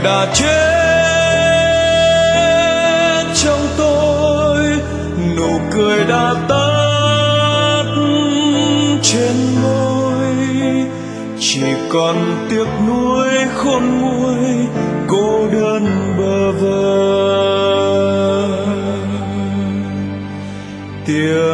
đã chết trong tôi, nụ cười đã tắt trên môi, chỉ còn tiếc nuối khôn nguôi, cô đơn bơ vơ.